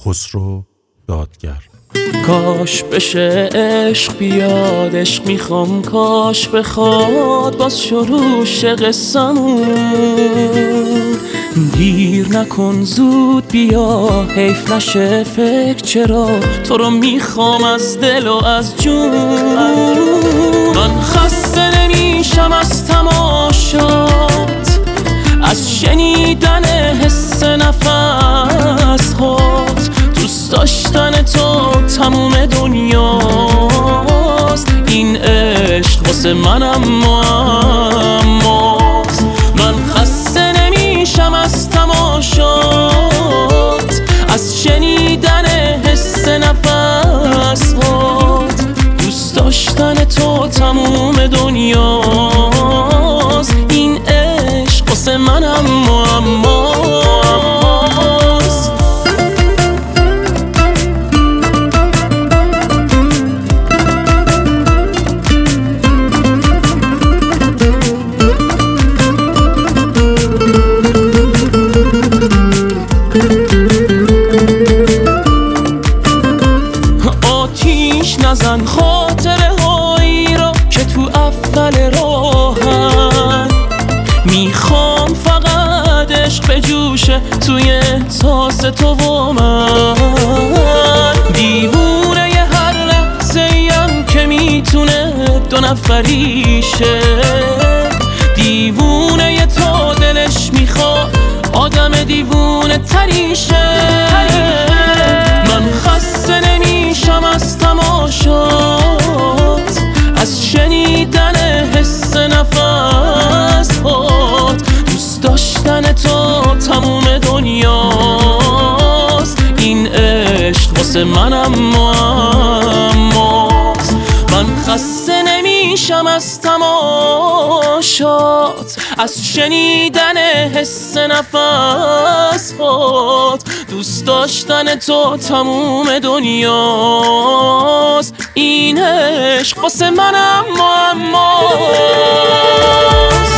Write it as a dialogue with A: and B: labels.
A: خسرو دادگر.
B: کاش بشه عشق بیاد، عشق میخوام کاش بخواد باز شروع قصه‌مون. دیر نکن زود بیا، حیف نشه فکر چرا تو رو میخوام از دل و از جون. من خسته نمیشم از تماشات، از شنیدن حس نفس هات. دوست داشتن تو تموم دنیاست، این عشق واسه منم معماست. من خسته نمیشم از تماشات، از شنیدن حس نفس هات. دوست داشتن تو تموم دنیاست، این عشق واسه منم معماست. آتیش نزن خاطره هایی را که تو اول راهن، میخوام فقط عشق بجوشه توی احساس تو و من. دیوونه ی هر لحظه‌ایم که میتونه دو نفریشه، دیوونه ی تو دلش میخواد آدم دیوونه تریشه. من خسته نمیشم از تماشات، از شنیدن حس نفس هات. دوست داشتن تو تموم دنیاست، این عشق واسه منم معماست. من خسته نمیشم از تماشات، از شنیدن حس نفس هات. دوست داشتن تو تموم دنیاست، این عشق واسه منم معماست.